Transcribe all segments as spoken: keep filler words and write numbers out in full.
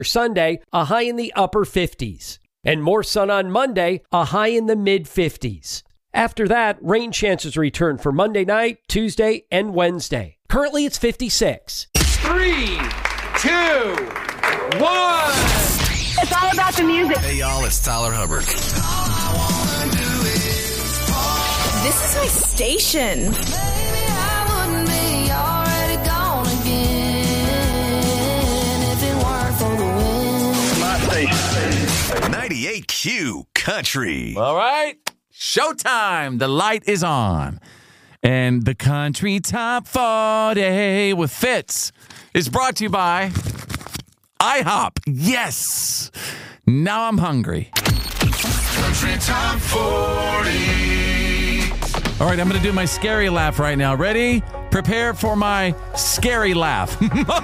Sunday, a high in the upper fifties. And more sun on Monday, a high in the mid-fifties. After that, rain chances return for Monday night, Tuesday, and Wednesday. Currently, it's fifty-six. Three, two, one. It's all about the music. Hey, y'all, it's Tyler Hubbard. This is my station. Maybe I wouldn't be already gone again if it weren't for the wind. My station. ninety-eight Q Country. All right. Showtime. The light is on. And the Country Top forty with Fitz is brought to you by IHOP. Yes. Now I'm hungry. Country Top forty. All right, I'm going to do my scary laugh right now. Ready? Prepare for my scary laugh.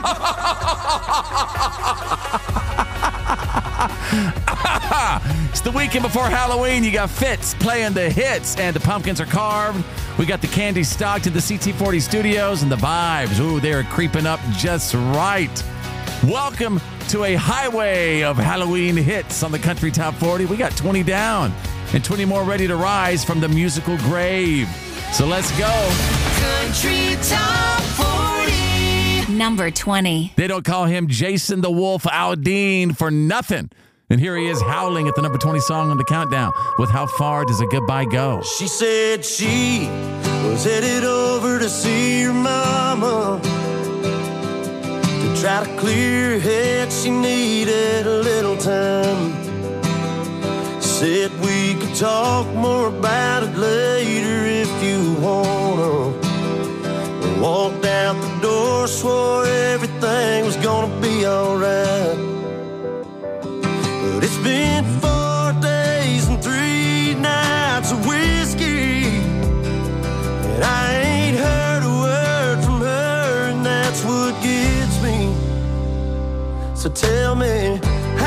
It's the weekend before Halloween. You got Fitz playing the hits, and the pumpkins are carved. We got the candy stocked in the C T forty studios, and the vibes, ooh, they're creeping up just right. Welcome to a highway of Halloween hits on the Country Top forty. We got twenty down and twenty more ready to rise from the musical grave. So let's go. Country Top forty. Number twenty. They don't call him Jason the Wolf Aldean for nothing. And here he is howling at the number twenty song on the countdown with How Far Does a Goodbye Go? She said she was headed over to see her mama. To try to clear her head, she needed a little time. Said we could talk more about it later if you wanna. Walked out the door, swore everything was gonna be alright. But it's been four days and three nights of whiskey, and I ain't heard a word from her, and that's what gets me. So tell me,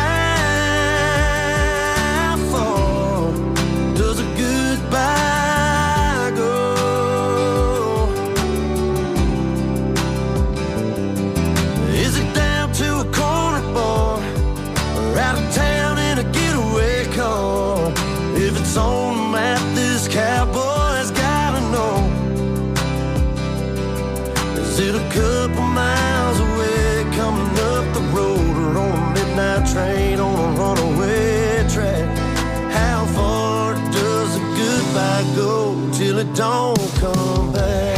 how far does a goodbye go? Is it down to a corner bar, or out of town in a getaway car? If it's on the map, this cowboy's gotta know. Is it a couple miles away, coming up the road, or on a midnight train on a runaway track? How far does a goodbye go till it don't come back?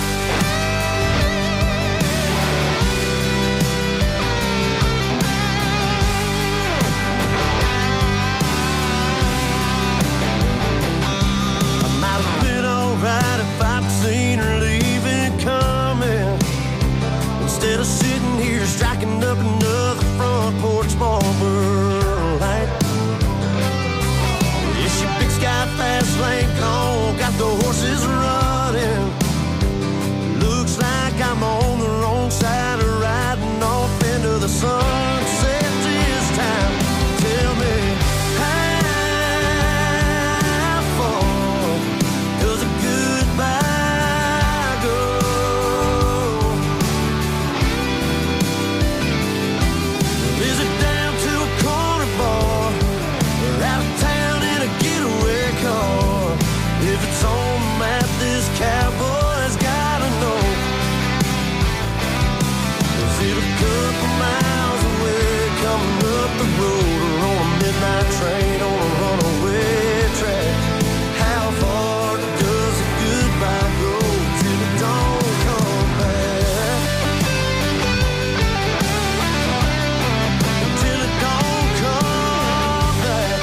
I might have been alright if I'd seen her leaving coming, instead of sitting here striking up another front porch Marlboro Light. Yeah, she big sky fast lane cone, got the horses running. Looks like I'm on the wrong side of riding off into the sunset this time. Tell me, how far does a goodbye go? Is it down to a corner bar, or out of town in a getaway car? If it's on the map, this cowboy's gotta know. Is it a couple miles away, coming up the road, or on a midnight train on a runaway track? How far does a goodbye go till it don't come back? Till it don't come back.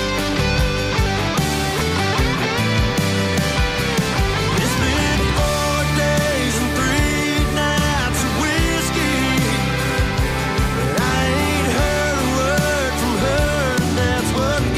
It's been four days and three nights of whiskey, and I ain't heard a word from her, and that's what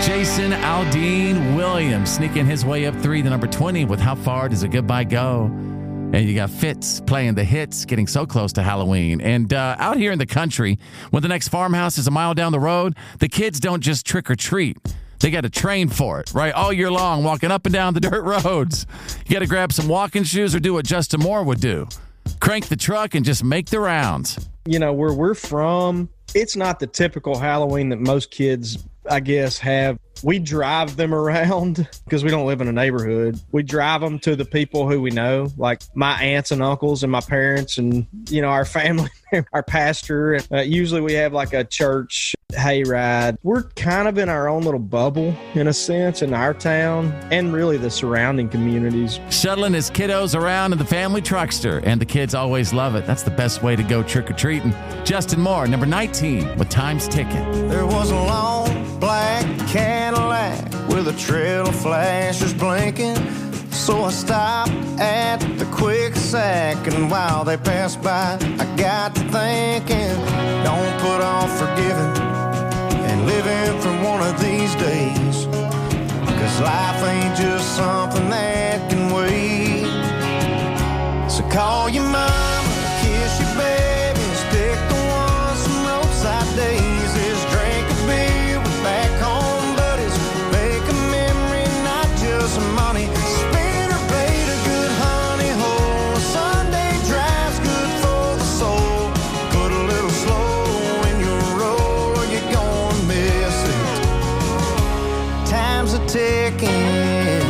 Jason Aldean Williams sneaking his way up three to number twenty with How Far Does a Goodbye Go? And you got Fitz playing the hits, getting so close to Halloween. And uh, out here in the country, when the next farmhouse is a mile down the road, the kids don't just trick or treat. They got to train for it, right? All year long, walking up and down the dirt roads. You got to grab some walking shoes or do what Justin Moore would do. Crank the truck and just make the rounds. You know, where we're from, it's not the typical Halloween that most kids, I guess, have. We drive them around because we don't live in a neighborhood. We drive them to the people who we know, like my aunts and uncles and my parents and, you know, our family, our pastor. Uh, usually we have like a church hayride. We're kind of in our own little bubble, in a sense, in our town and really the surrounding communities. Shuttling his kiddos around in the family truckster, and the kids always love it. That's the best way to go trick-or-treating. Justin Moore, number nineteen, with Time's Ticking. There was a long black Cadillac with a trail of flashes blinking. So I stopped at the quick sack, and while they passed by, I got to thinking, don't put off forgiving and living for one of these days, 'cause life ain't just something that can wait. So call your mama, kiss your babies, pick the ones from roadside daisies, drink a beer with back home buddies, make a memory, not just money. Spin or bait a good honey hole. Sunday drive's good for the soul. Put a little slow in your roll or you're gonna miss it. Time's a ticking.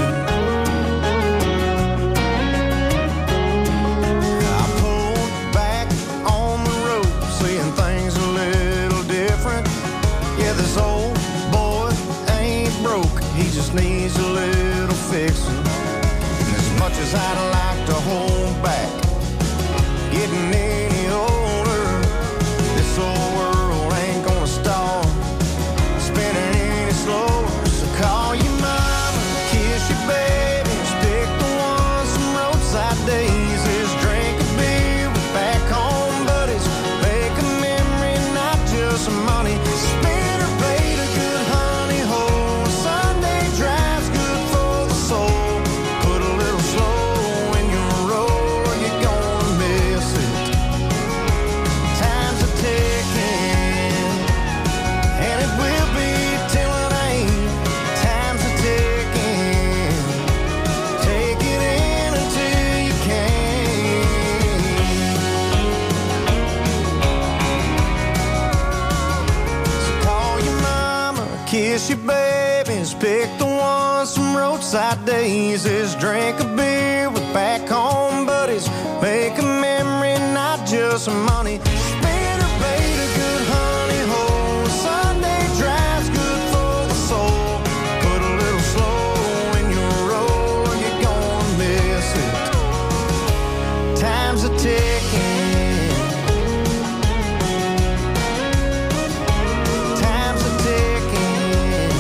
Needs a little fixing. And as much as I'd like to hold back, getting any older, this old world ain't gonna stall spinning any slower. So call your mama, kiss your babies, pick the ones from roadside daisies, drink a beer with back home buddies, make a memory, not just money. Spin or bait a good honey hole. Sunday drive's good for the soul. Put a little slow in your roll or you're gonna miss it. Time's a ticking, and it will be till it ain't. Time's a ticking, take it in until you can. So call your mama, kiss your babies, pick the ones from roadside daisies, drink a beer with back home buddies, make a memory, not just money. Spin or bait a good honey hole. Sunday drive's good for the soul. Put a little slow in your roll or you're gonna miss it. Time's a ticking. Time's a ticking.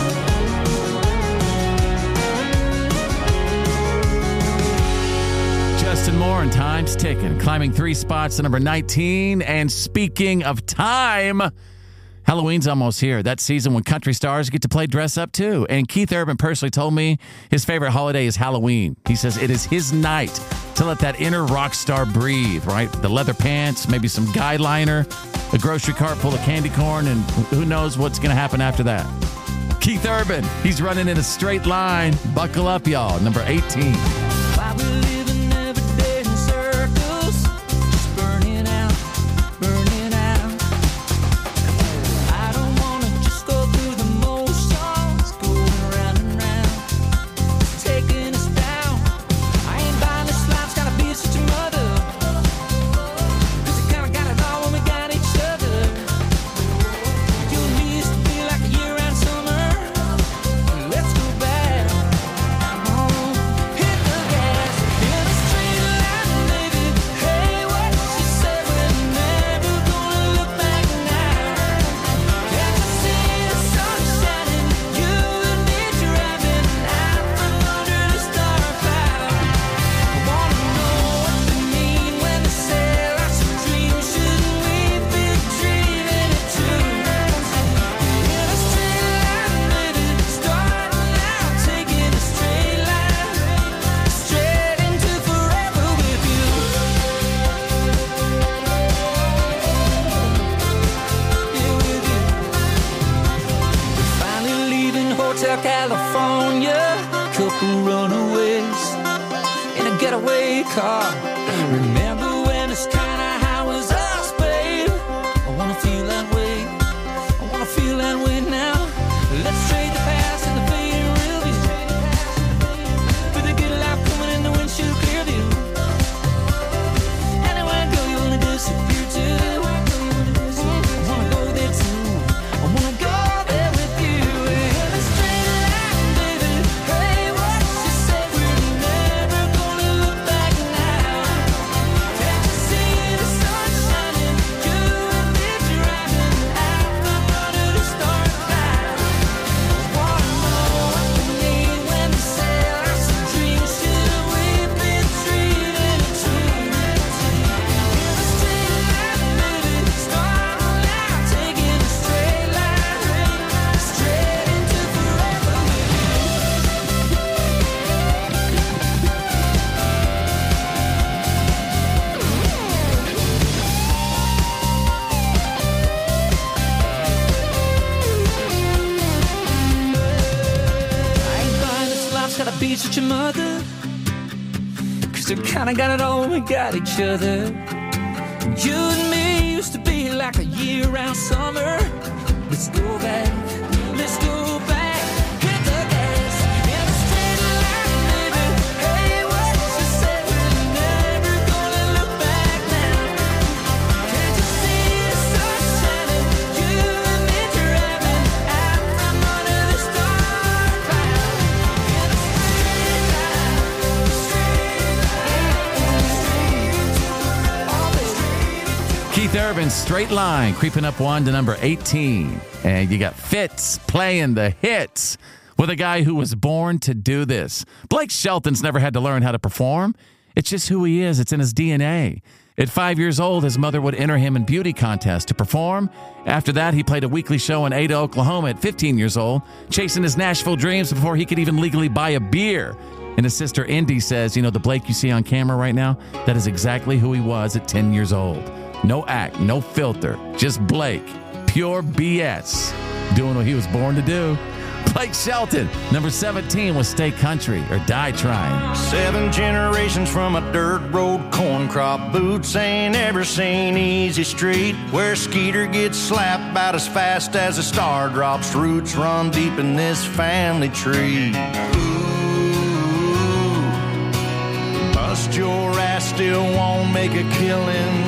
Justin Moore and Time's Ticking, climbing three spots to number nineteen. And speaking of time, Halloween's almost here. That season when country stars get to play dress up too. And Keith Urban personally told me his favorite holiday is Halloween. He says it is his night to let that inner rock star breathe, right? The leather pants, maybe some guy liner, a grocery cart full of candy corn, and who knows what's going to happen after that. Keith Urban, he's running in a straight line. Buckle up, y'all. Number eighteen. Why we living every day in circles, just burning out, burning out. I don't wanna just go through the motions, going round and round, taking us down. I ain't buying this life's gotta be such a mother, 'cause we kinda got it all when we got each other. You and me used to be like a year-round summer. Let's go back. Oh, hit the gas. Hotel California, couple runaways in a getaway car. Remember when it's kinda how was us, babe? I wanna feel that way, I wanna feel that way now. Let's trade the past and the fading real view for the good life coming in the windshield clear view. Anywhere I go, you wanna disappear too. I wanna go there too. I wanna go there with you. And it's straight line, baby. Hey, what you say? We're never gonna look back now. Can't you see the sun shining? You and me driving out from under the stars now. Wanna know what we need when we sell us a dream? Should we be treated true? In the straight line, baby. Start out taking a straight line straight into forever. I ain't buying this life's gotta be such a mother, 'cause we kinda got it all, we got each other. You and me used to be like a year-round summer. Let's go back, let's go back, hit the gas in a straight line, baby. Hey, what you say? We're never gonna look back now. Can't you see the sun shining? You and me driving out from under the star cloud in a straight line, straight line, Keith Urban, Straight Line, creeping up one to number eighteen. And you got Fitz playing the hits with a guy who was born to do this. Blake Shelton's never had to learn how to perform. It's just who he is. It's in his D N A. At five years old, his mother would enter him in beauty contests to perform. After that, he played a weekly show in Ada, Oklahoma at fifteen years old, chasing his Nashville dreams before he could even legally buy a beer. And his sister Indy says, you know, the Blake you see on camera right now, that is exactly who he was at ten years old. No act, no filter, just Blake. Pure B S. Doing what he was born to do. Blake Shelton, number seventeen was Stay Country or Die Trying. Seven generations from a dirt road corn crop. Boots ain't ever seen easy street, where Skeeter gets slapped about as fast as a star drops. Roots run deep in this family tree. Ooh, bust your ass, still won't make a killing.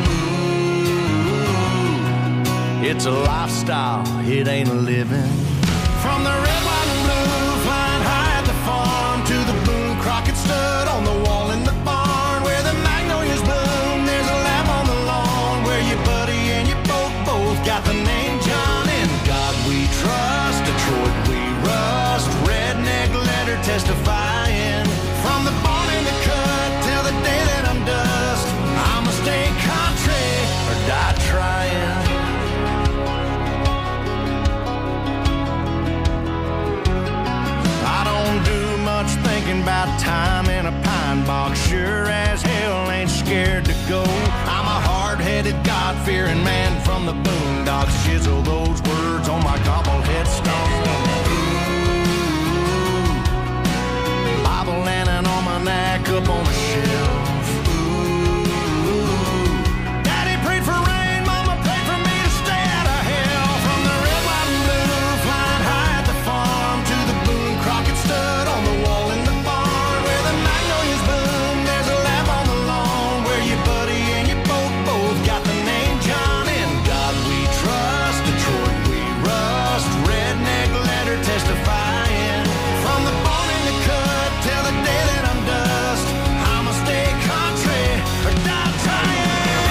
It's a lifestyle, it ain't a living. From the red, white, and blue, flying high at the farm, to the Boone Crockett stud on the wall in the barn, where the magnolias bloom, there's a lamb on the lawn, where your buddy and your boat both got the name John. In God we trust, Detroit we rust, redneck letter testifying. From the barn in the cut till the day that I'm dust, I'ma stay country or die trying. Thinking about time in a pine box, sure as hell ain't scared to go. I'm a hard-headed, God-fearing man from the boondocks. Chisel those words on my gobble headstone. Ooh, Bible and an almanac up on the shelf. Ooh, Daddy prayed for rain, Mama prayed for me to stay out of hell. From the red, white, and blue, flying high at the farm, to the Boone Crockett stud on the wall in the barn, where the magnolias bloom, there's a lamb on the lawn, where your buddy and your boat both got the name John. In God we trust, Detroit we rust, redneck letter testifying. From the barn in the cut till the day that I'm dust, I'ma stay country or die trying.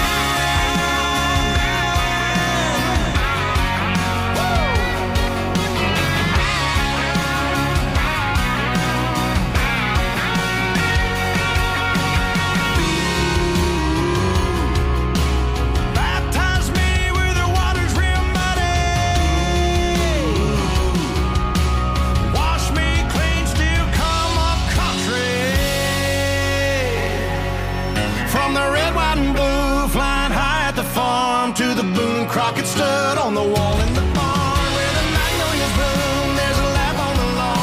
Baptize me where the water's real muddy. Wash me clean, still come up country. From the red, white, and blue, flying high at the farm, to the Boone Crockett stud on the wall in the barn, where the magnolias bloom, there's a lamp on the lawn,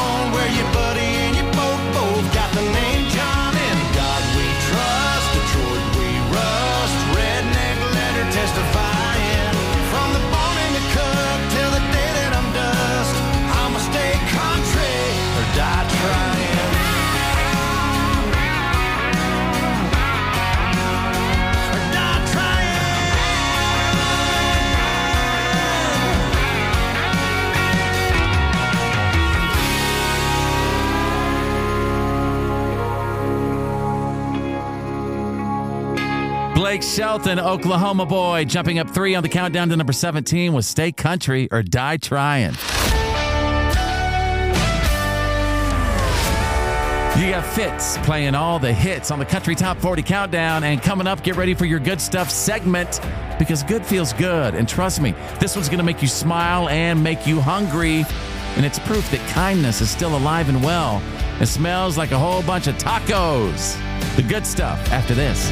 Blake Shelton, Oklahoma boy, jumping up three on the countdown to number seventeen with Stay Country or Die Trying. You got Fitz playing all the hits on the Country Top forty Countdown. And coming up, get ready for your Good Stuff segment because good feels good. And trust me, this one's going to make you smile and make you hungry. And it's proof that kindness is still alive and well. It smells like a whole bunch of tacos. The Good Stuff after this.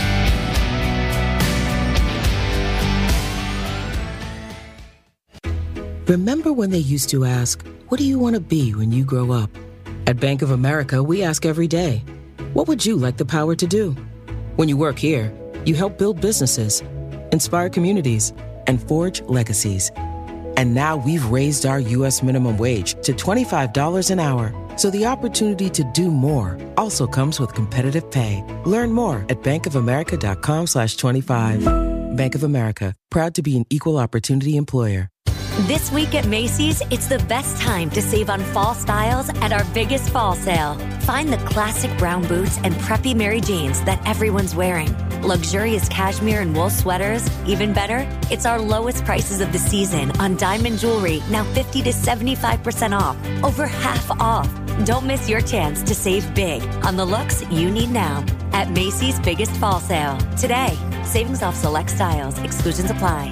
Remember when they used to ask, what do you want to be when you grow up? At Bank of America, we ask every day, what would you like the power to do? When you work here, you help build businesses, inspire communities, and forge legacies. And now we've raised our U S minimum wage to twenty-five dollars an hour. So the opportunity to do more also comes with competitive pay. Learn more at bankofamerica.com slash 25. Bank of America, proud to be an equal opportunity employer. This week at Macy's, it's the best time to save on fall styles at our biggest fall sale. Find the classic brown boots and preppy Mary Janes that everyone's wearing. Luxurious cashmere and wool sweaters. Even better, it's our lowest prices of the season on diamond jewelry, now fifty to seventy-five percent off. Over half off. Don't miss your chance to save big on the looks you need now at Macy's biggest fall sale. Today, savings off select styles. Exclusions apply.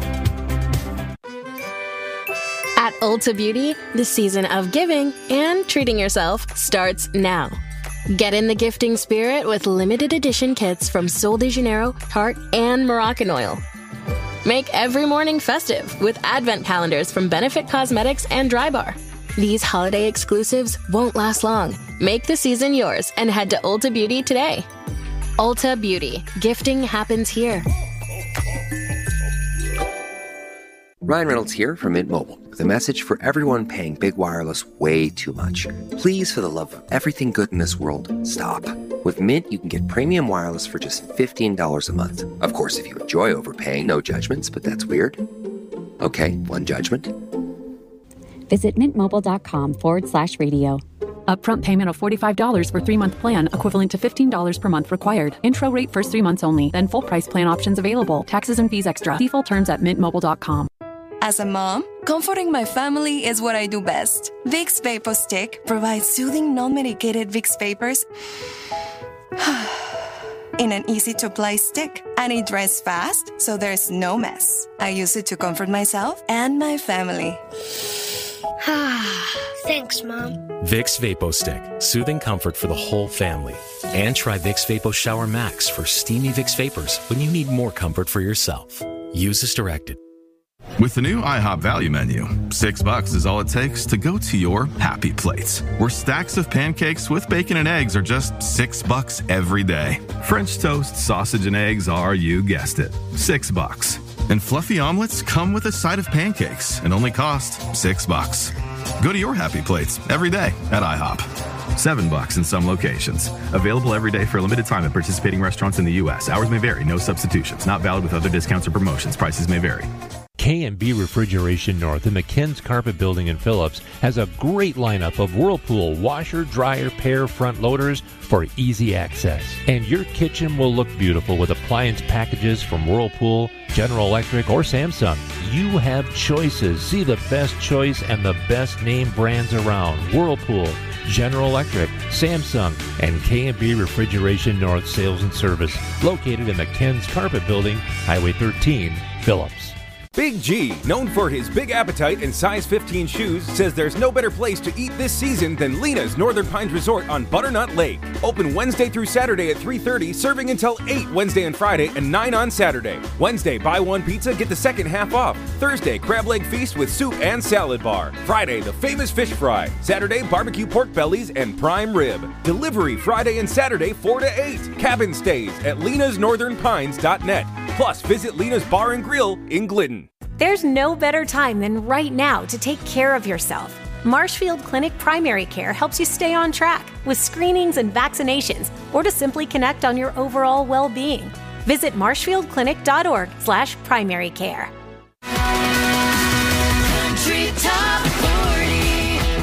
At Ulta Beauty, the season of giving and treating yourself starts now. Get in the gifting spirit with limited edition kits from Sol de Janeiro, Tarte, and Moroccan Oil. Make every morning festive with advent calendars from Benefit Cosmetics and Drybar. These holiday exclusives won't last long. Make the season yours and head to Ulta Beauty today. Ulta Beauty. Gifting happens here. Ryan Reynolds here from Mint Mobile with a message for everyone paying big wireless way too much. Please, for the love of everything good in this world, stop. With Mint, you can get premium wireless for just fifteen dollars a month. Of course, if you enjoy overpaying, no judgments, but that's weird. Okay, one judgment. Visit mintmobile.com forward slash radio. Upfront payment of forty-five dollars for three-month plan, equivalent to fifteen dollars per month required. Intro rate first three months only, then full price plan options available. Taxes and fees extra. See full terms at mint mobile dot com. As a mom, comforting my family is what I do best. Vicks Vapor Stick provides soothing, non-medicated Vicks vapors in an easy-to-apply stick, and it dries fast, so there's no mess. I use it to comfort myself and my family. Thanks, Mom. Vicks Vapo Stick, soothing comfort for the whole family. And try Vicks Vapo Shower Max for steamy Vicks vapors when you need more comfort for yourself. Use as directed. With the new IHOP value menu, six bucks is all it takes to go to your happy plates, where stacks of pancakes with bacon and eggs are just six bucks every day. French toast, sausage, and eggs are, you guessed it, six bucks. And fluffy omelets come with a side of pancakes and only cost six bucks. Go to your happy plates every day at IHOP. Seven bucks in some locations. Available every day for a limited time at participating restaurants in the U S. Hours may vary. No substitutions. Not valid with other discounts or promotions. Prices may vary. K and B Refrigeration North in the Ken's Carpet Building in Phillips has a great lineup of Whirlpool washer, dryer, pair front loaders for easy access. And your kitchen will look beautiful with appliance packages from Whirlpool, General Electric, or Samsung. You have choices. See the best choice and the best name brands around. Whirlpool, General Electric, Samsung, and K and B Refrigeration North Sales and Service, located in the Ken's Carpet Building, Highway thirteen, Phillips. Big G, known for his big appetite and size fifteen shoes, says there's no better place to eat this season than Lena's Northern Pines Resort on Butternut Lake. Open Wednesday through Saturday at three thirty, serving until eight Wednesday and Friday and nine on Saturday. Wednesday, buy one pizza, get the second half off. Thursday, crab leg feast with soup and salad bar. Friday, the famous fish fry. Saturday, barbecue pork bellies and prime rib. Delivery Friday and Saturday, four to eight. Cabin stays at lenas northern pines dot net. Plus, visit Lena's Bar and Grill in Glidden. There's no better time than right now to take care of yourself. Marshfield Clinic Primary Care helps you stay on track with screenings and vaccinations, or to simply connect on your overall well-being. Visit marshfield clinic dot org slash primary care. Country Top forty. This is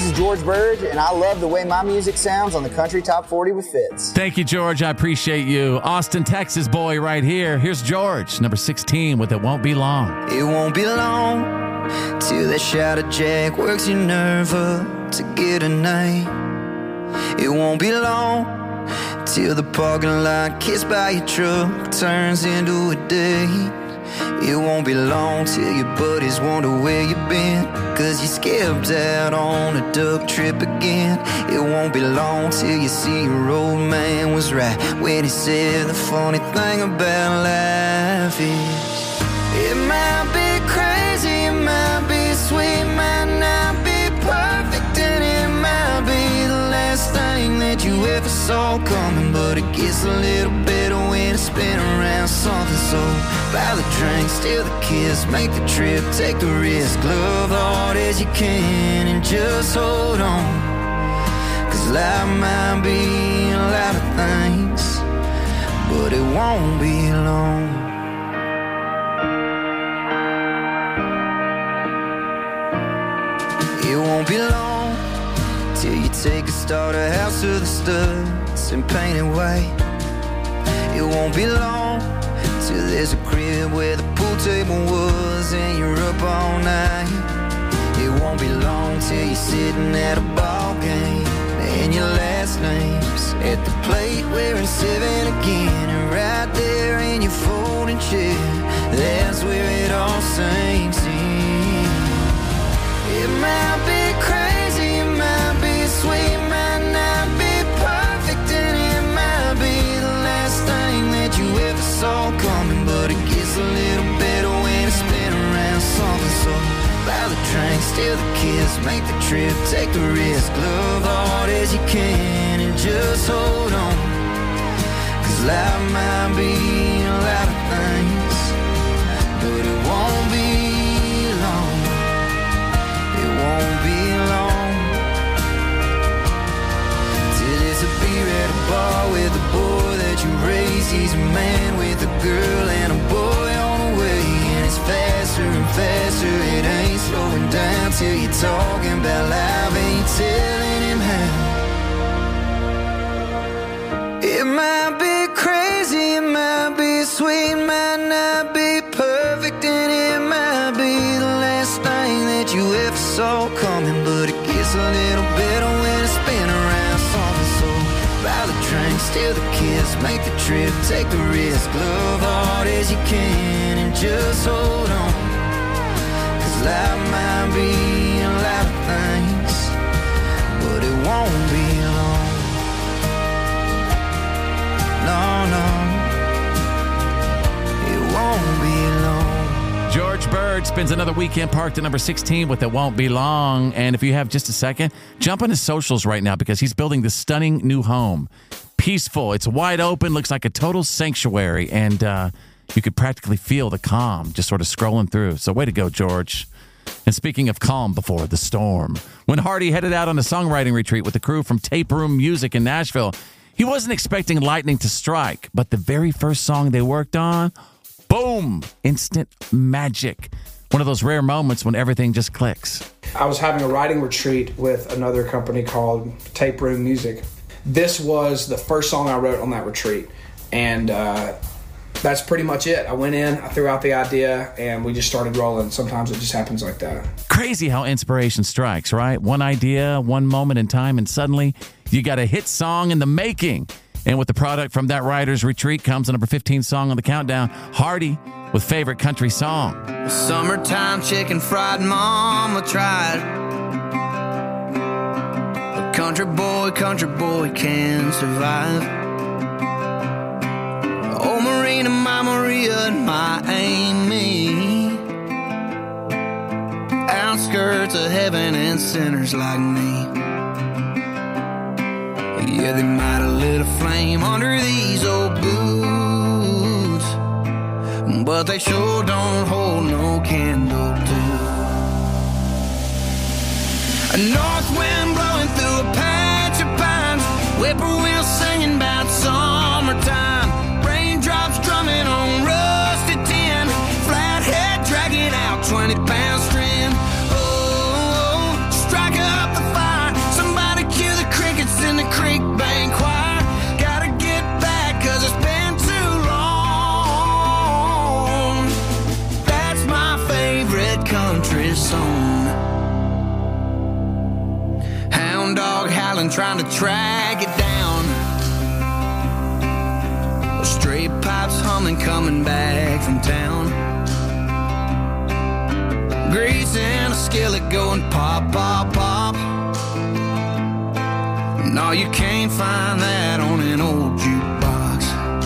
is George Burge, and I love the way my music sounds on the Country Top forty with Fitz. Thank you, George. I appreciate you. Austin, Texas boy right here. Here's George, number sixteen with It Won't Be Long. It won't be long till that shouter jack works your nerve up to get a night. It won't be long till the parking lot kissed by your truck turns into a date. It won't be long till your buddies wonder where you've been, cause you skipped out on a duck trip again. It won't be long till you see your old man was right when he said the funny thing about life is it might be crazy, it might be sweet, might not be perfect, and it might be the last thing that you ever saw coming, but it gets a little better when it's been around something. So buy the drink, steal the kiss, make the trip, take the risk, love hard as you can and just hold on, cause life might be a lot of things, but it won't be long. It won't be long till you take a starter house to the studs and paint it white. It won't be long till there's a crib where the pool table was and you're up all night. It won't be long till you're sitting at a ball game and your last name's at the plate wearing seven again, and right there in your folding chair, that's where it all sinks in. It might be crazy, it might be sweet, might not be perfect, and it might be the last thing that you ever saw coming, but it gets a little better when it's been around something. So buy the drink, steal the kiss, make the trip, take the risk, love hard as you can and just hold on, cause life might be a lot of things, but it won't be long. It won't be long till there's a beer at a bar with a boy that you raised. He's a man with a girl and a boy on the way, and it's faster and faster. It ain't slowing down till you're talking about life and you're telling him how. It might be crazy, it might be sweet, might not be perfect, and it might be the last thing that you ever saw coming, but it gets a little better when it's been around something. So buy the drink, steal the kiss, make the trip, take the risk, love hard as you can and just hold on, cause life might be a lot of things, but it won't be long. No, no, it won't be long. George Bird spends another weekend parked at number sixteen with It Won't Be Long. And if you have just a second, jump on his socials right now because he's building this stunning new home. Peaceful. It's wide open, looks like a total sanctuary. And uh, you could practically feel the calm just sort of scrolling through. So way to go, George. And speaking of calm before the storm, when Hardy headed out on a songwriting retreat with the crew from Tape Room Music in Nashville, he wasn't expecting lightning to strike. But the very first song they worked on, boom, instant magic. One of those rare moments when everything just clicks. I was having a writing retreat with another company called Tape Room Music. This was the first song I wrote on that retreat. And uh, that's pretty much it. I went in, I threw out the idea, and we just started rolling. Sometimes it just happens like that. Crazy how inspiration strikes, right? One idea, one moment in time, and suddenly you got a hit song in the making. And with the product from that writer's retreat comes the number fifteen song on the countdown, Hardy with favorite country song. Summertime chicken fried mama tried. A country boy, country boy can survive. Oh, Marina, my Maria, and my Amy. Outskirts of heaven and sinners like me. Yeah, they might have lit a flame under these old boots, but they sure don't hold no candle to a north wind blowing through a patch of pines, whippoorwill singing about summertime, raindrops drumming on rusty tin, flathead dragging out twenty pound string. Oh, strike up the fire hound dog howling, trying to track it down. Stray pipes humming, coming back from town. Grease in a skillet going pop, pop, pop. No, you can't find that on an old jukebox.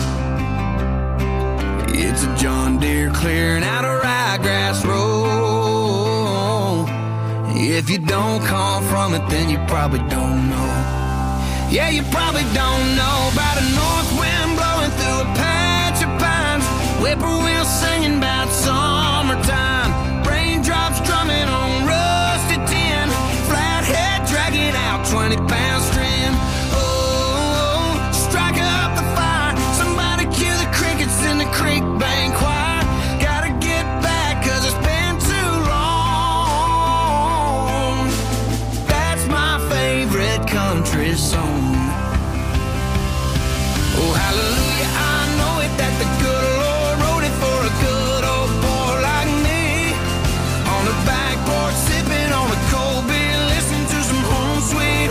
It's a John Deere clearing out a ryegrass row. If you don't come from it, then you probably don't know. Yeah, you probably don't know about a north wind blowing through a patch of pines, whippoorwills singing about summertime, raindrops drumming on rusty tin, flathead dragging out twenty pound string. Oh, strike up the fire, somebody cue the crickets in the creek bank choir. Gotta get back, cause it's been too long. That's my favorite country song. Oh, hallelujah, I know it, that the good Lord wrote it for a good old boy like me. On the back porch, sipping on a cold beer, listening to some home sweet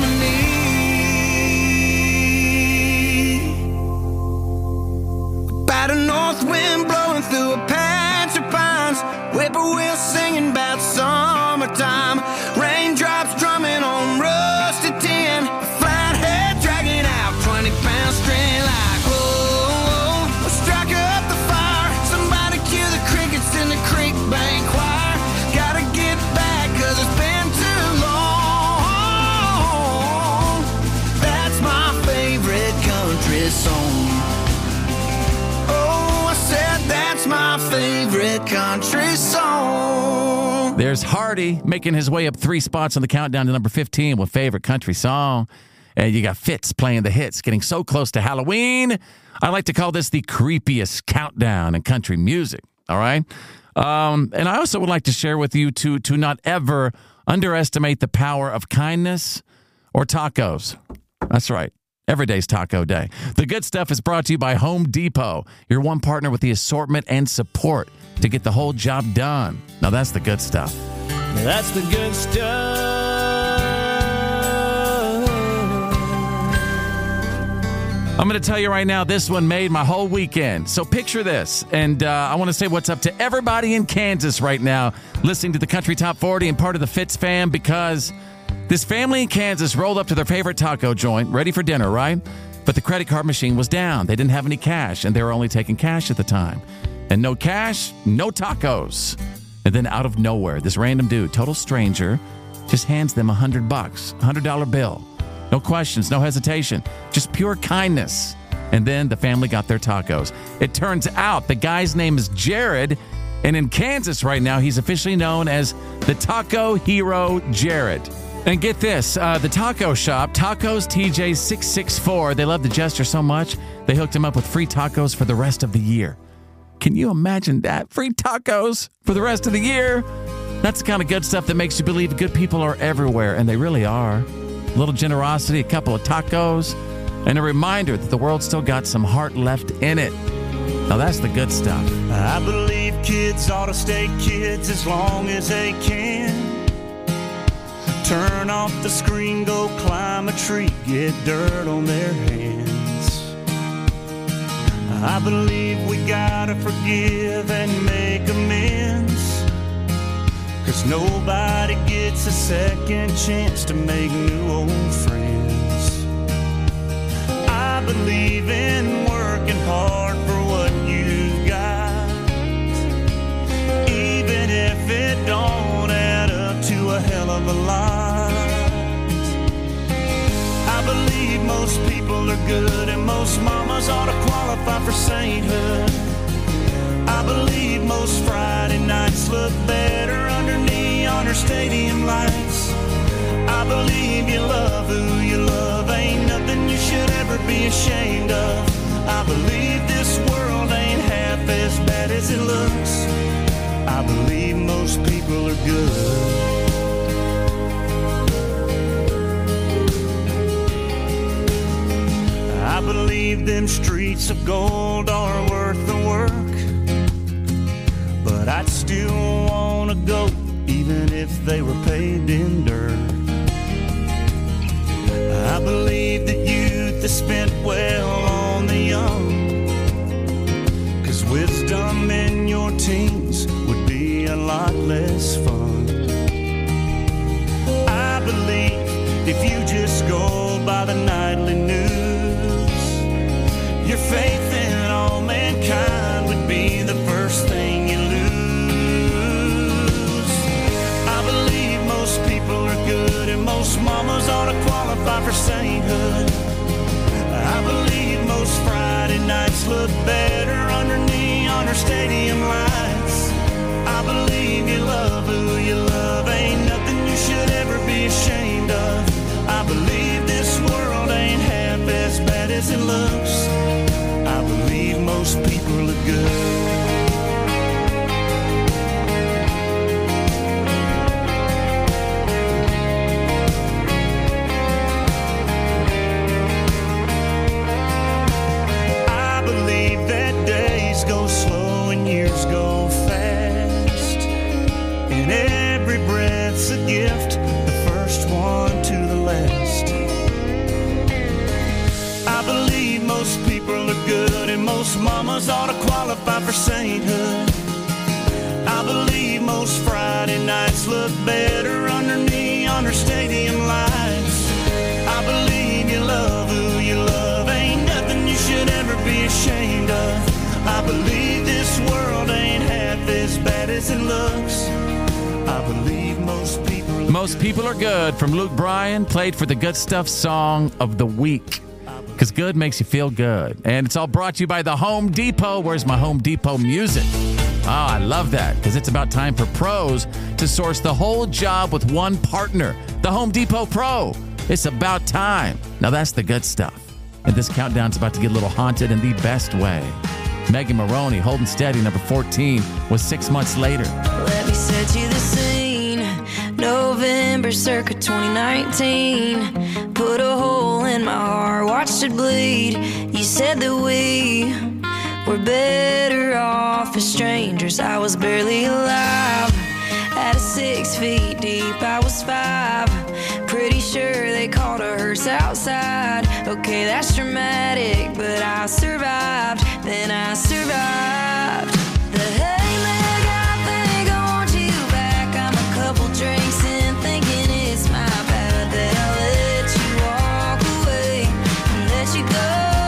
harmony. About a north wind blowing through a patch of pines, whippoorwills singing about summertime, raindrops drumming on rusty tin, a flathead dragging out twenty pound string like, oh, oh, strike up the fire, somebody cue the crickets in the creek bank choir. Gotta get back, cause it's been too long. That's my favorite country song. Oh, I said that's my favorite country song. There's Hardy making his way up three spots on the countdown to number fifteen with favorite country song. And you got Fitz playing the hits, getting so close to Halloween. I like to call this the creepiest countdown in country music. All right. Um, and I also would like to share with you to, to not ever underestimate the power of kindness or tacos. That's right. Every day's taco day. The good stuff is brought to you by Home Depot, your one partner with the assortment and support to get the whole job done. Now that's the good stuff. That's the good stuff. I'm going to tell you right now, this one made my whole weekend. So picture this, and uh, I want to say what's up to everybody in Kansas right now listening to the Country Top forty and part of the Fitz fam, because this family in Kansas rolled up to their favorite taco joint, ready for dinner, right? But the credit card machine was down. They didn't have any cash, and they were only taking cash at the time. And no cash, no tacos. And then out of nowhere, this random dude, total stranger, just hands them a hundred bucks, a hundred dollar bill. No questions, no hesitation, just pure kindness. And then the family got their tacos. It turns out the guy's name is Jared, and in Kansas right now, he's officially known as the Taco Hero Jared. And get this, uh, the taco shop, Tacos T J six six four, they love the gesture so much, they hooked him up with free tacos for the rest of the year. Can you imagine that? Free tacos for the rest of the year? That's the kind of good stuff that makes you believe good people are everywhere, and they really are. A little generosity, a couple of tacos, and a reminder that the world's still got some heart left in it. Now that's the good stuff. I believe kids ought to stay kids as long as they can. Turn off the screen, go climb a tree, get dirt on their hands. I believe we gotta forgive and make amends, 'cause nobody gets a second chance to make new old friends. I believe in working hard for what you got, even if it don't add up to a hell of a lot. I believe most people are good and most mamas ought to qualify for sainthood. I believe most Friday nights look better under neon or stadium lights. I believe you love who you love, ain't nothing you should ever be ashamed of. I believe this world ain't half as bad as it looks. I believe most people are good. I believe them streets of gold are worth the work, but I'd still want to go even if they were paved in dirt. less fun. I believe if you just go by the nightly news, your faith in all mankind would be the first thing you lose. I believe most people are good and most mamas ought to qualify for sainthood. I believe most Friday nights look better under neon or stadium lights. I believe you love who you love, ain't nothing you should ever be ashamed of. I believe this world ain't half as bad as it looks. I believe most people are good. Go slow and years go fast, and every breath's a gift, the first one to the last. I believe most people are good and most mamas ought to qualify for sainthood. I believe most Friday nights look better under neon or stadium lights. I believe you love who you love, ain't nothing you should ever be ashamed of. I believe this world ain't half as bad as it looks. I believe most people are Most people are good from Luke Bryan, played for the Good Stuff Song of the Week. Because good makes you feel good. And it's all brought to you by the Home Depot. Where's my Home Depot music? Oh, I love that because it's about time for pros to source the whole job with one partner, the Home Depot Pro. It's about time. Now that's the good stuff. And this countdown's about to get a little haunted in the best way. Megan Maroney, holding steady, number fourteen, was six months later. Let me set you the scene. November circa twenty nineteen. Put a hole in my heart, watched it bleed. You said that we were better off as strangers. I was barely alive. At a six feet deep, I was five. Pretty sure they called a hearse outside. Okay, that's dramatic, but I survived. Then I survived. The hey leg, I think I want you back. I'm a couple drinks in, thinking it's my bad that I let you walk away and let you go.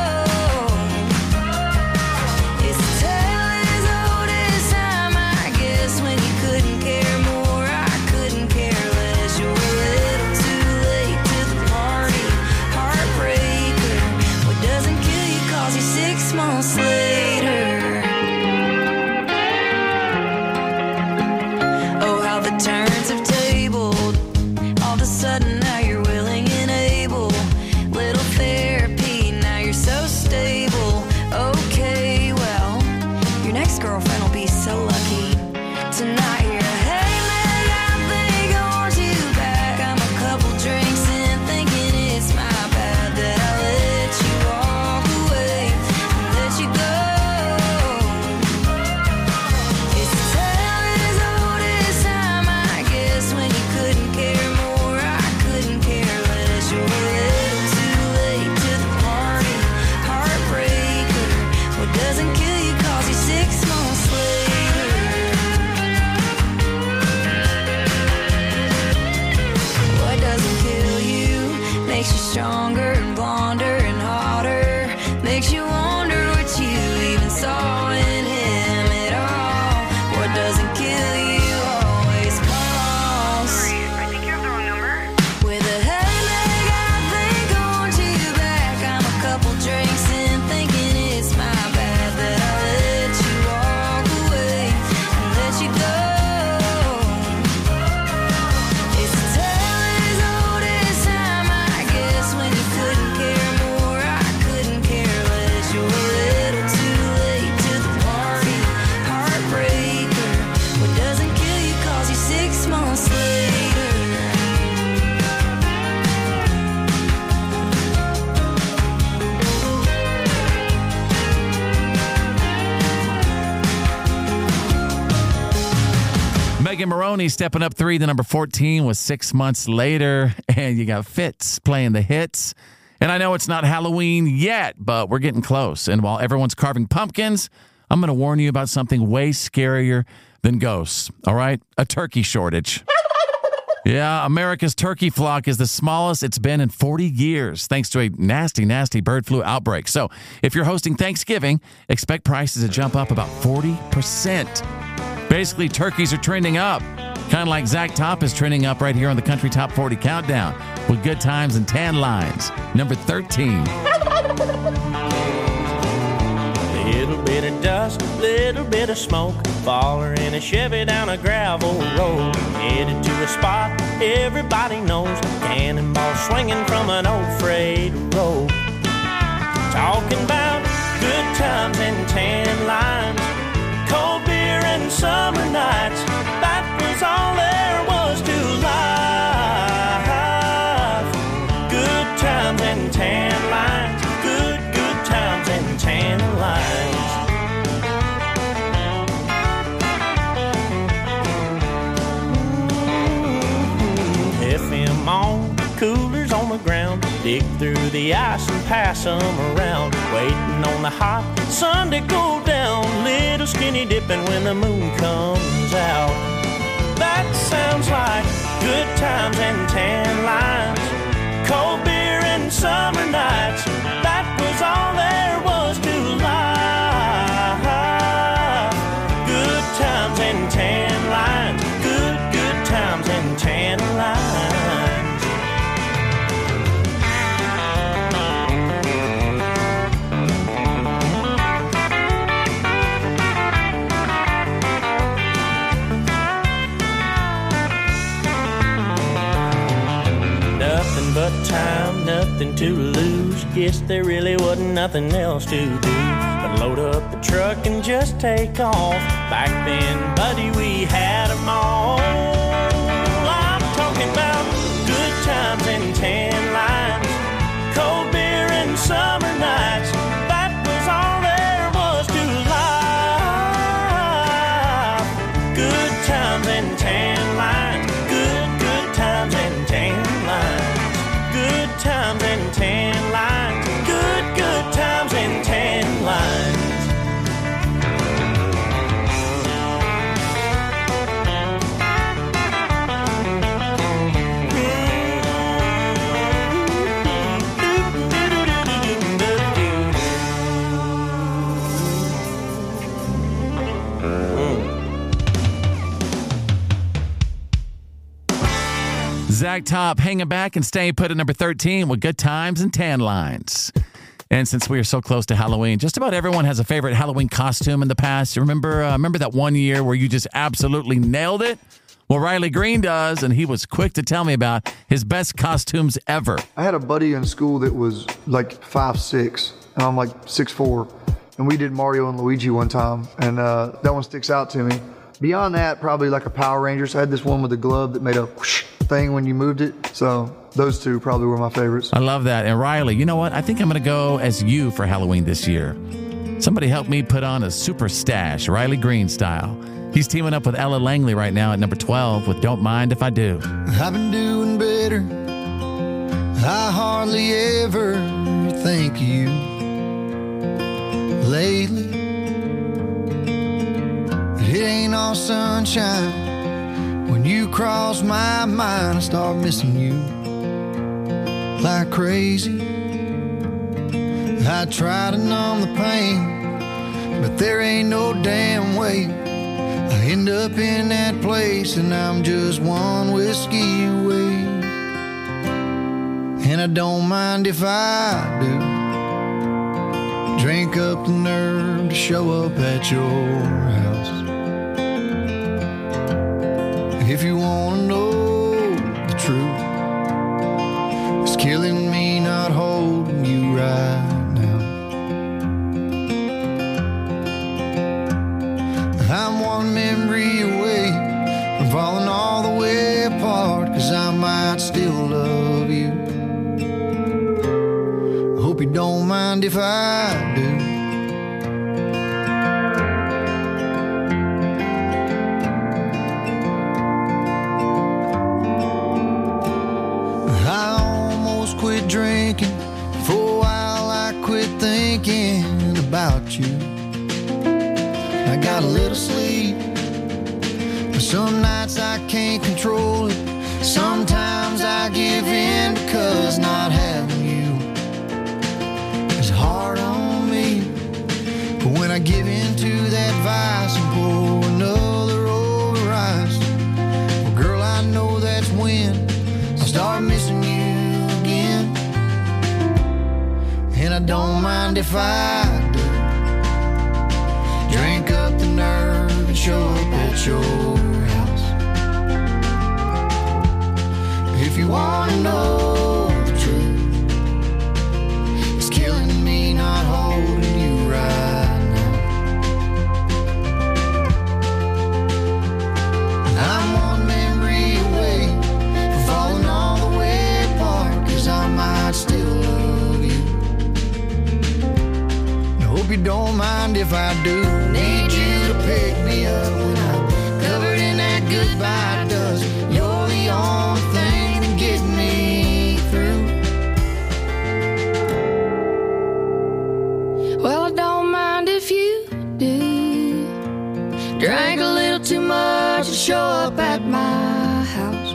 It's the tale as old as time, I guess, when you couldn't care more, I couldn't care less. You're a little too late to the party, heartbreaker. What doesn't kill you calls you six months later. Oh, how the turns have tabled. All of a sudden now you're willing and able. Little therapy, now you're so stable. Okay, well, your next girlfriend will be so lucky tonight. You're a hey leg, I think I want you back. I'm a couple drinks in, thinking it's my bad that I let you walk away and let you go. It's a tale as old as time, I guess, when you couldn't care more, I couldn't care less. You're a little too late to the party, heartbreaker. What doesn't kill you calls you six months later. What doesn't kill you makes you stronger and blonder and hotter. Makes you wonder what you even saw in him at all. What doesn't kill you always calls. I think you have the wrong number. With a hey leg, I think I want you back. I'm a couple drinks in, thinking it's my bad that I let you walk away and let you go. It's a tale as old as time, I guess, when you couldn't care more, I couldn't care less. You're a little too late to the party, heartbreaker. What doesn't kill you calls you six months later. Megan Maroney stepping up three. The number fourteen was six months later. And you got Fitz playing the hits. And I know it's not Halloween yet, but we're getting close. And while everyone's carving pumpkins, I'm going to warn you about something way scarier than ghosts, all right? A turkey shortage. Yeah, America's turkey flock is the smallest it's been in forty years, thanks to a nasty, nasty bird flu outbreak. So if you're hosting Thanksgiving, expect prices to jump up about forty percent. Basically, turkeys are trending up, kind of like Zach Top is trending up right here on the Country Top forty Countdown with Good Times and Tan Lines, number thirteen. Little bit of dust, little bit of smoke, faller in a Chevy down a gravel road, headed to a spot everybody knows, cannonball swinging from an old freight road. Talking about good times and tan lines, cold beer and summer nights, that was all there was to life. Good times and tan lines, good, good times and tan lines. F M on, coolers on the ground, dig through the ice and pass them around, waiting on the hot sun to go down, little skinny dipping when the moon comes out. That sounds like good times and tan lines, cold beer and summer nights, that was all there was to life. Good times and tan lines, good, good times and tan lines. Nothing but time, nothing to lose. Guess there really wasn't nothing else to do but load up the truck and just take off. Back then, buddy, we had them all. I'm talking about good times and tan lines, cold beer and summer nights, that was all there was to life. Good times and tan lines, good, good times and tan lines. Good times and tan lines, good, good times and tan lines. Zach Top hanging back and staying put at number thirteen with Good Times and Tan Lines. And since we are so close to Halloween, just about everyone has a favorite Halloween costume in the past. Remember, uh, remember that one year where you just absolutely nailed it? Well, Riley Green does, and he was quick to tell me about his best costumes ever. I had a buddy in school that was like five six, and I'm like six four, and we did Mario and Luigi one time, and uh, that one sticks out to me. Beyond that, probably like a Power Rangers. I had this one with a glove that made a whoosh thing when you moved it. So those two probably were my favorites. I love that. And Riley, you know what? I think I'm going to go as you for Halloween this year. Somebody help me put on a super stash, Riley Green style. He's teaming up with Ella Langley right now at number twelve with Don't Mind If I Do. I've been doing better. I hardly ever think of you lately. It ain't all sunshine. When you cross my mind, I start missing you like crazy. I try to numb the pain, but there ain't no damn way. I end up in that place and I'm just one whiskey away. And I don't mind if I do. Drink up the nerve to show up at your house. If you want to know the truth, it's killing me not holding you right now. I'm one memory away from falling all the way apart, 'cause I might still love you. I hope you don't mind if I do. Quit drinking. For a while I quit thinking about you. I got a little sleep, control it. Sometimes I give in because not having you is hard on me. But when I give in to that vice and pour another over ice, well, girl, I know that's when I start missing you again. And I don't mind if I do drink up the nerve and show up at your house. If you want to know the truth, it's killing me not holding you right now. I'm one memory away from falling all the way apart, 'cause I might still love you. I hope you don't mind if I do. Need you to pick me up when I'm covered in that goodbye dust. You're the only thing to get me through. Well, I don't mind if you do. Drank a little too much and show up at my house.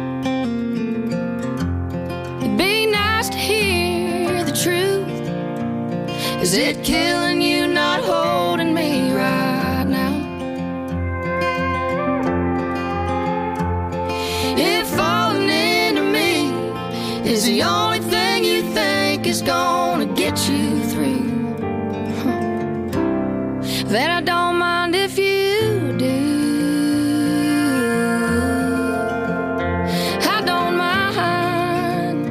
It'd be nice to hear the truth. Is it killing you not holding me right now? If falling into me is the only thing you think is gonna get you through, huh, then I don't mind if you do. I don't mind.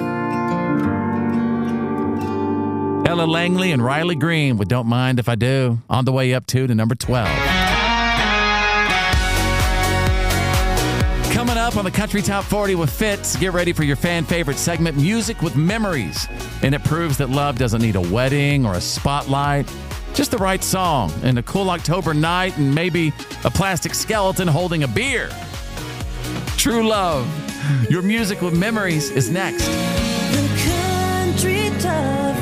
Ella Langley and Riley Green with Don't Mind If I Do, on the way up to to number twelve. Coming up on the Country Top forty with Fitz, get ready for your fan favorite segment, Music with Memories. And it proves that love doesn't need a wedding or a spotlight, just the right song and a cool October night and maybe a plastic skeleton holding a beer. True love. Your Music with Memories is next. The Country Top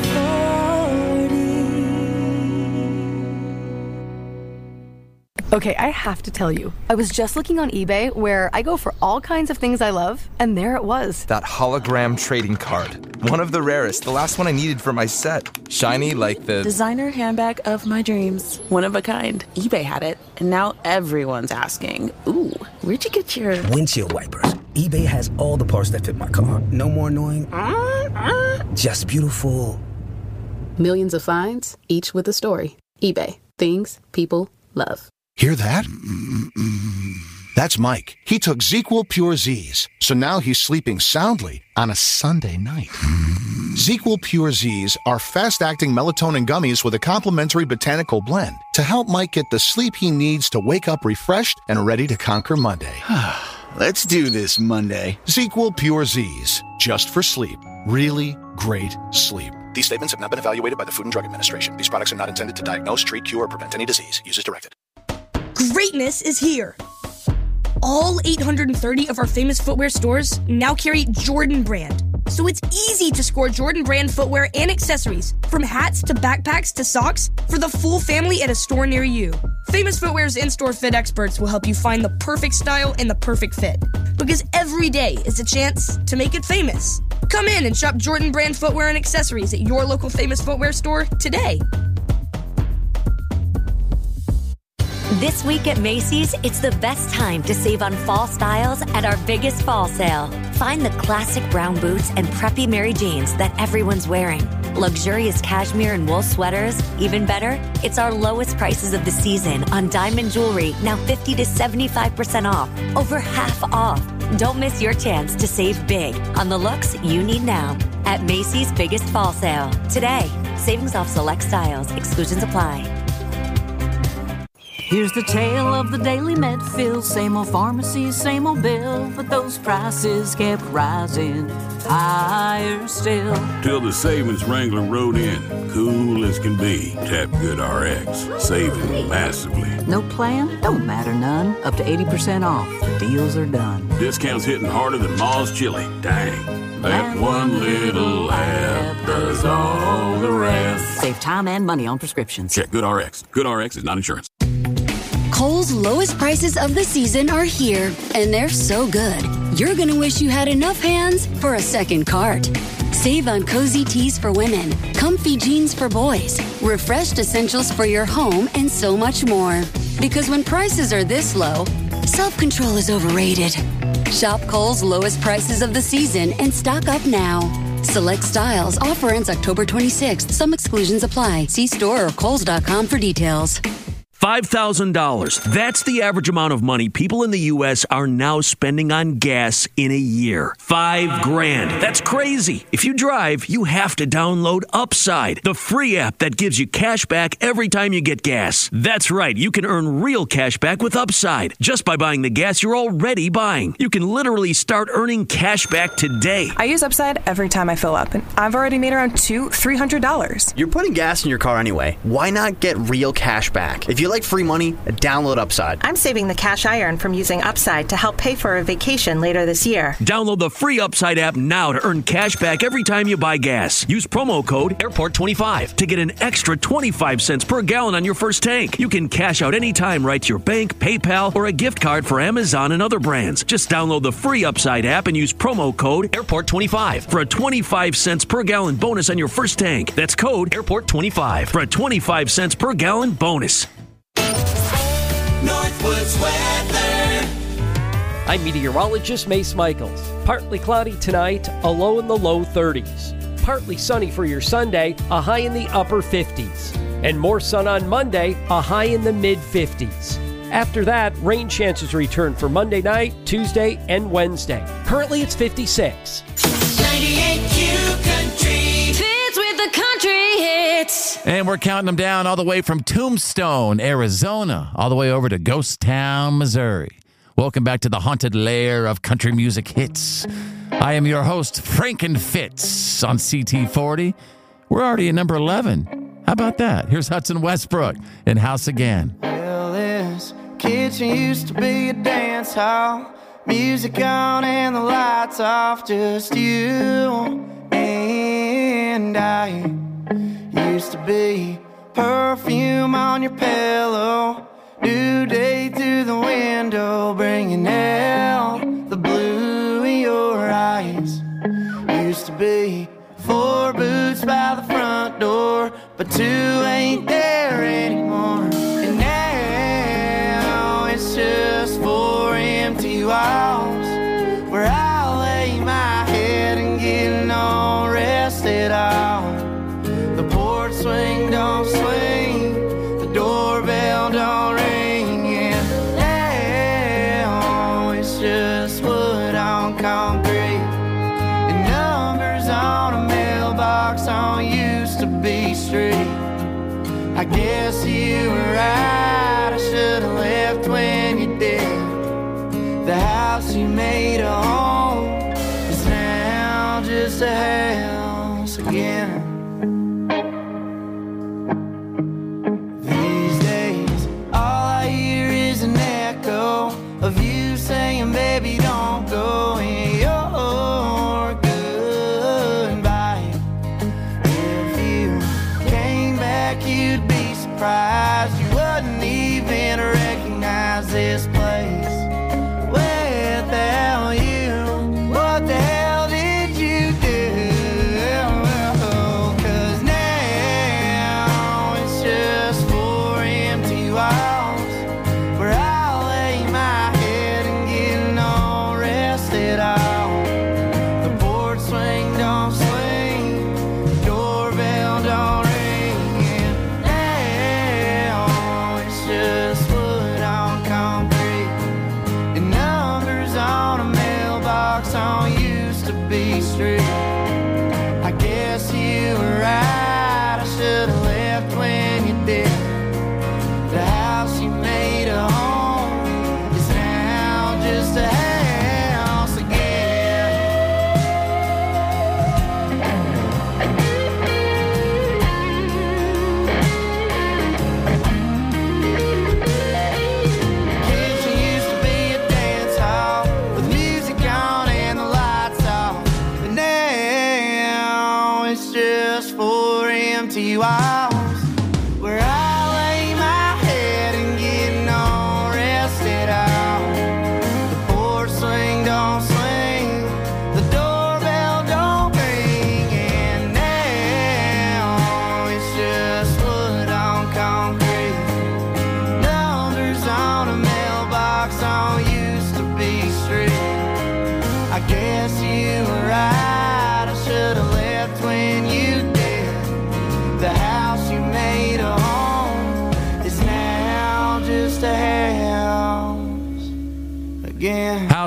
Okay, I have to tell you, I was just looking on eBay where I go for all kinds of things I love, and there it was. That hologram trading card. One of the rarest, the last one I needed for my set. Shiny like the... Designer handbag of my dreams. One of a kind. eBay had it, and now everyone's asking, ooh, where'd you get your... Windshield wipers. eBay has all the parts that fit my car. No more annoying. Just beautiful. Millions of finds, each with a story. eBay. Things people love. Hear that? That's Mike. He took ZzzQuil Pure Z's, so now he's sleeping soundly on a Sunday night. ZzzQuil Pure Z's are fast-acting melatonin gummies with a complementary botanical blend to help Mike get the sleep he needs to wake up refreshed and ready to conquer Monday. Let's do this, Monday. ZzzQuil Pure Z's, just for sleep. Really great sleep. These statements have not been evaluated by the Food and Drug Administration. These products are not intended to diagnose, treat, cure, or prevent any disease. Use as directed. Greatness is here. All eight hundred thirty of our famous footwear stores now carry Jordan Brand. So it's easy to score Jordan Brand footwear and accessories, from hats to backpacks to socks, for the full family at a store near you. Famous Footwear's in-store fit experts will help you find the perfect style and the perfect fit. Because every day is a chance to make it famous. Come in and shop Jordan Brand footwear and accessories at your local Famous Footwear store today. This week at Macy's, it's the best time to save on fall styles at our biggest fall sale. Find the classic brown boots and preppy Mary Janes that everyone's wearing. Luxurious cashmere and wool sweaters. Even better, it's our lowest prices of the season on diamond jewelry, now fifty to seventy-five percent off. Over half off. Don't miss your chance to save big on the looks you need now at Macy's biggest fall sale. Today, savings off select styles. Exclusions apply. Here's the tale of the daily med fill. Same old pharmacy, same old bill, but those prices kept rising higher still. Till the savings wrangler rode in, cool as can be. Tap GoodRx, saving massively. No plan? Don't matter none. Up to eighty percent off. The deals are done. Discounts hitting harder than Ma's chili. Dang. That one little app does all the rest. Save time and money on prescriptions. Check GoodRx. GoodRx is not insurance. Kohl's lowest prices of the season are here, and they're so good. You're going to wish you had enough hands for a second cart. Save on cozy tees for women, comfy jeans for boys, refreshed essentials for your home, and so much more. Because when prices are this low, self-control is overrated. Shop Kohl's lowest prices of the season and stock up now. Select styles. Offer ends October twenty-sixth. Some exclusions apply. See store or kohls dot com for details. five thousand dollars. That's the average amount of money people in the U S are now spending on gas in a year. Five grand. That's crazy. If you drive, you have to download Upside, the free app that gives you cash back every time you get gas. That's right. You can earn real cash back with Upside just by buying the gas you're already buying. You can literally start earning cash back today. I use Upside every time I fill up, and I've already made around two, three hundred dollars. You're putting gas in your car anyway. Why not get real cash back? If you like free money, download Upside. I'm saving the cash I earn from using Upside to help pay for a vacation later this year. Download the free Upside app now to earn cash back every time you buy gas. Use promo code airport twenty-five to get an extra twenty-five cents per gallon on your first tank. You can cash out anytime right to your bank, PayPal, or a gift card for Amazon and other brands. Just download the free Upside app and use promo code airport twenty-five for a twenty-five cents per gallon bonus on your first tank. That's code airport twenty-five for a twenty-five cents per gallon bonus. Northwoods weather. I'm meteorologist Mace Michaels. Partly cloudy tonight, a low in the low thirties. Partly sunny for your Sunday, a high in the upper fifties. And more sun on Monday, a high in the mid fifties. After that, rain chances return for Monday night, Tuesday, and Wednesday. Currently, it's fifty-six. ninety-eight Q Country. Fits with the country hits. And we're counting them down all the way from Tombstone, Arizona, all the way over to Ghost Town, Missouri. Welcome back to the haunted lair of country music hits. I am your host, Franken Fitz, on C T forty. We're already at number eleven. How about that? Here's Hudson Westbrook in House Again. Well, this kitchen used to be a dance hall. Music on and the lights off. Just you and I. Used to be perfume on your pillow. New day through the window, bringing out the blue in your eyes. Used to be four boots by the front door, but two ain't there anymore. And now it's just four empty walls, where I lay my head and get no rest at all. The porch swing don't swing, the doorbell don't ring, and now it's just wood on concrete, and numbers on a mailbox on used to be street. I guess you were right, I should've left when you did. The house you made a home is now just a house again. These days, all I hear is an echo of you saying, baby, don't go in your goodbye. If you came back, you'd be surprised. You wouldn't even recognize this place without you. What the hell did you do? 'Cause now it's just four empty walls, where I lay my head and get no rest at all. The porch swing don't swing, the doorbell don't ring, and now it's just wood on concrete, and numbers on a mailbox on used to be street. I guess you were right, I should've left when you did. The house you made a home is now just a house again. Kitchen used to be a dance hall with music on and the lights off, but now it's just four empty walls, where I lay my head and get no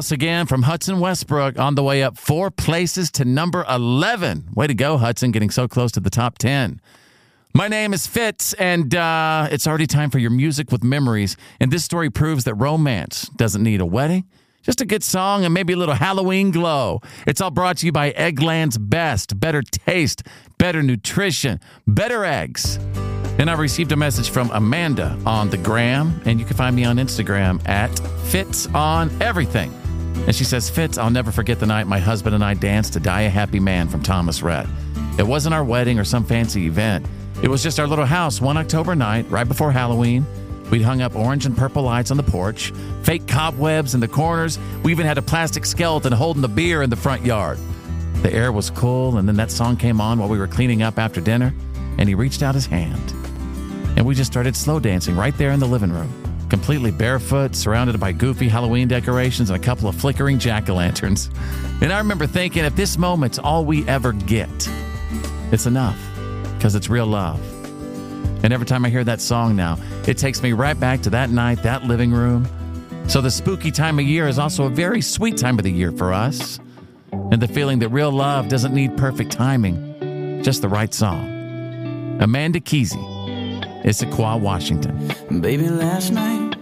loss again from Hudson Westbrook on the way up four places to number eleven. Way to go, Hudson, getting so close to the top ten. My name is Fitz, and uh, it's already time for your Music with Memories. And this story proves that romance doesn't need a wedding, just a good song and maybe a little Halloween glow. It's all brought to you by Eggland's Best. Better taste, better nutrition, better eggs. And I received a message from Amanda on the gram, and you can find me on Instagram at Fitz on Everything. And she says, Fitz, I'll never forget the night my husband and I danced to Die a Happy Man from Thomas Rhett. It wasn't our wedding or some fancy event. It was just our little house one October night, right before Halloween. We'd hung up orange and purple lights on the porch, fake cobwebs in the corners. We even had a plastic skeleton holding the beer in the front yard. The air was cool, and then that song came on while we were cleaning up after dinner, and he reached out his hand. And we just started slow dancing right there in the living room, completely barefoot, surrounded by goofy Halloween decorations and a couple of flickering jack-o'-lanterns. And I remember thinking, if this moment's all we ever get, it's enough, because it's real love. And every time I hear that song now, it takes me right back to that night, that living room. So the spooky time of year is also a very sweet time of the year for us. And the feeling that real love doesn't need perfect timing, just the right song. Amanda Kesey, Issaquah, Washington. Baby, last night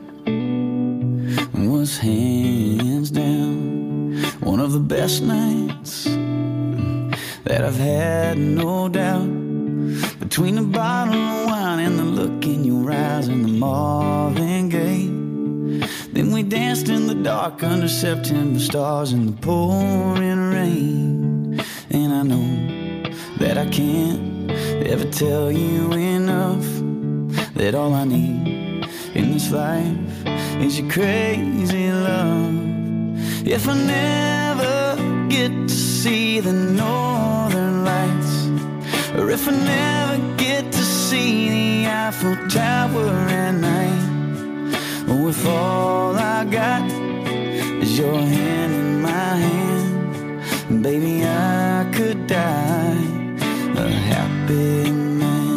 was hands down one of the best nights that I've had, no doubt. Between the bottle of wine and the look in your eyes and the Marvin Gaye, then we danced in the dark under September stars in the pouring rain. And I know that I can't ever tell you enough that all I need in this life is your crazy love. If I never get to see the northern lights, or if I never get to see the Eiffel Tower at night, or if all I got is your hand in my hand, baby, I could die a happy man.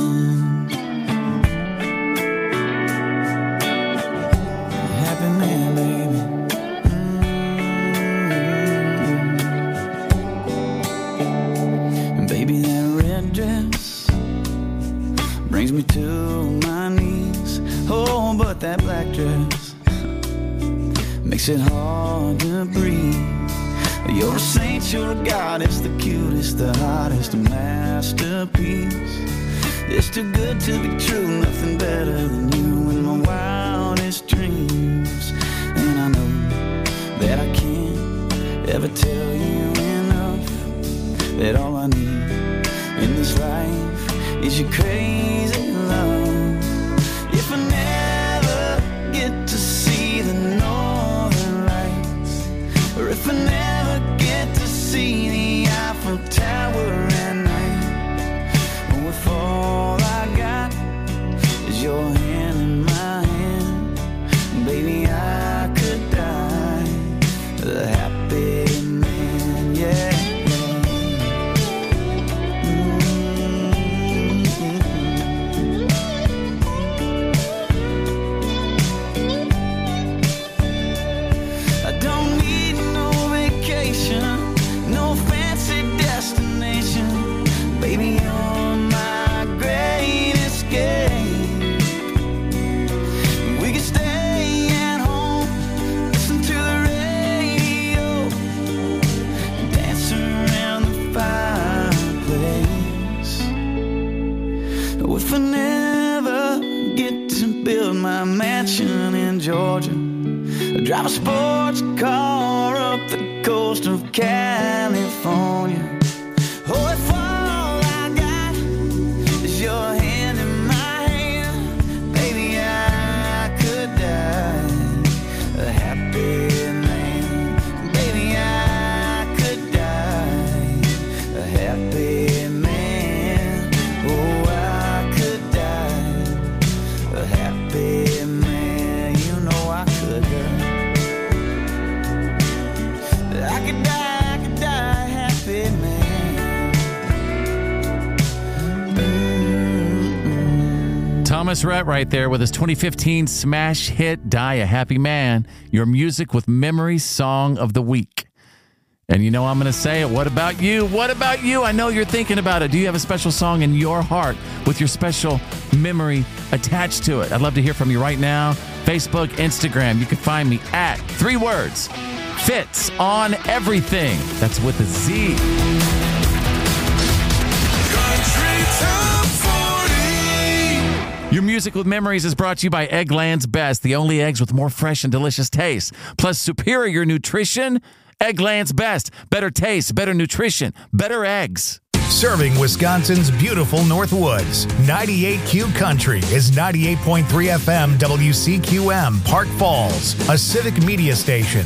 Brings me to my knees. Oh, but that black dress makes it hard to breathe. You're a saint, you're a goddess, the cutest, the hottest, a masterpiece. It's too good to be true, nothing better than you in my wildest dreams. And I know that I can't ever tell you enough that all I need in this life is your crazy love. If I never get to see the northern lights, or if I never get to see the Eiffel Tower at night, or if all I got is your hand in my hand, baby, I could die a happy man, yeah. If I never get to build my mansion in Georgia, drive a sports car up the coast of California, oh, if all I got is your hand in my hand, baby, I could die a happy man. Baby, I could die a happy man. Oh, I could die a happy man. You know I could die. I could die, I could die a happy man. Thomas Rhett right there with his twenty fifteen smash hit, Die a Happy Man, your Music with Memories Song of the Week. And you know I'm going to say it. What about you? What about you? I know you're thinking about it. Do you have a special song in your heart with your special memory attached to it? I'd love to hear from you right now. Facebook, Instagram. You can find me at three words, Fitz on everything. That's with a Z. Your Music with Memories is brought to you by Eggland's Best, the only eggs with more fresh and delicious taste, plus superior nutrition. Eggland's Best. Better taste, better nutrition, better eggs. Serving Wisconsin's beautiful North Woods. ninety-eight Q Country is ninety-eight point three F M W C Q M, Park Falls, a civic media station.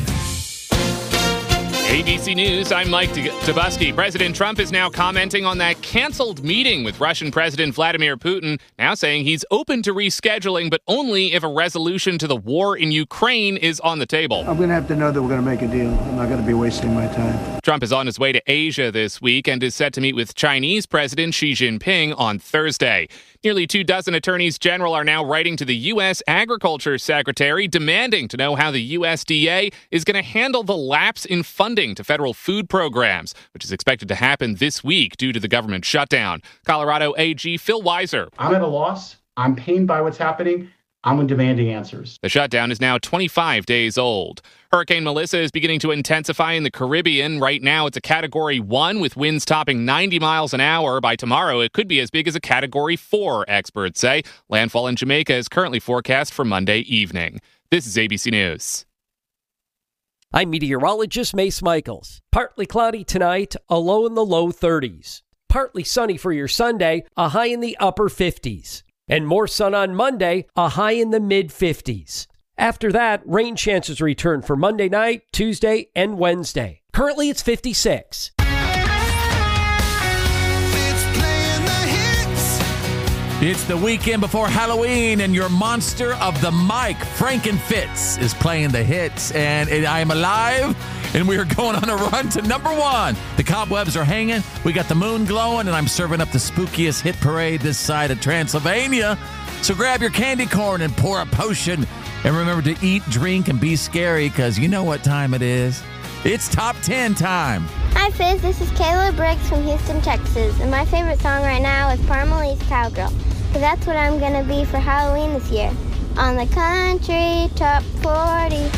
A B C News, I'm Mike Tobuski. President Trump is now commenting on that canceled meeting with Russian President Vladimir Putin, now saying he's open to rescheduling, but only if a resolution to the war in Ukraine is on the table. I'm going to have to know that we're going to make a deal. I'm not going to be wasting my time. Trump is on his way to Asia this week and is set to meet with Chinese President Xi Jinping on Thursday. Nearly two dozen attorneys general are now writing to the U S Agriculture Secretary demanding to know how the U S D A is going to handle the lapse in funding to federal food programs, which is expected to happen this week due to the government shutdown. Colorado A G Phil Weiser. I'm at a loss. I'm pained by what's happening. I'm demanding answers. The shutdown is now twenty-five days old. Hurricane Melissa is beginning to intensify in the Caribbean. Right now, it's a Category one with winds topping ninety miles an hour. By tomorrow, it could be as big as a Category four, experts say. Landfall in Jamaica is currently forecast for Monday evening. This is A B C News. I'm meteorologist Mace Michaels. Partly cloudy tonight, a low in the low thirties. Partly sunny for your Sunday, a high in the upper fifties. And more sun on Monday, a high in the mid-fifties. After that, rain chances return for Monday night, Tuesday, and Wednesday. Currently, it's fifty-six. It's the weekend before Halloween, and your monster of the mic, Franken Fitz, is playing the hits. And I am alive, and we are going on a run to number one. The cobwebs are hanging, we got the moon glowing, and I'm serving up the spookiest hit parade this side of Transylvania. So grab your candy corn and pour a potion. And remember to eat, drink, and be scary, because you know what time it is. It's Top ten time. Hi, Fizz. This is Kayla Briggs from Houston, Texas. And my favorite song right now is Parmalee's Cowgirl, because that's what I'm going to be for Halloween this year on the Country Top forty.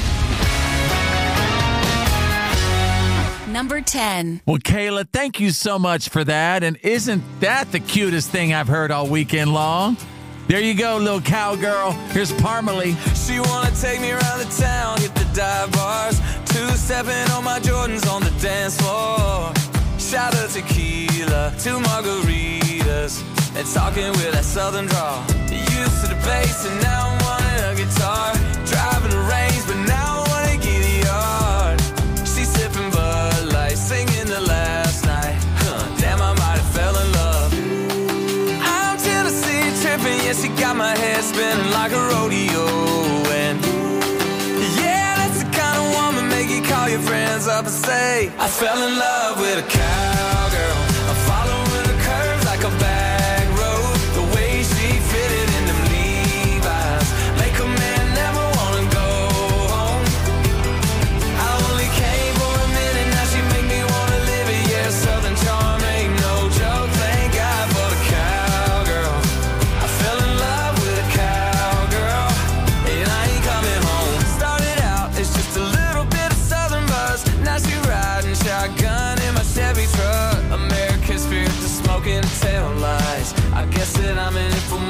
Number ten. Well, Kayla, thank you so much for that. And isn't that the cutest thing I've heard all weekend long? There you go, little cowgirl. Here's Parmalee. She wanna take me around the town, hit the dive bars, two-stepping on my Jordans on the dance floor. Shot of tequila, two margaritas, and talking with that southern drawl. Used to the bass and now I'm wanting a guitar. Driving the range, but now I wanna get a yard. She sipping Bud Light, singing the last night. Huh, damn, I might have fell in love. I'm Tennessee tripping, yeah, she got my head spinning like a rodeo. And yeah, that's the kind of woman make you call your friends up and say, I fell in love with a cowgirl. I'm following the curves like a back road. The way she fitted in them Levi's make a man never wanna go home. I only came for a minute, now she make me wanna live it. Yeah, Southern charm ain't no joke. Thank God for the cowgirl. I fell in love with a cowgirl, and I ain't coming home. Started out as just a little bit of Southern buzz. Now she riding shotgun in my Chevy truck. American spirit, the smoking tail lights. I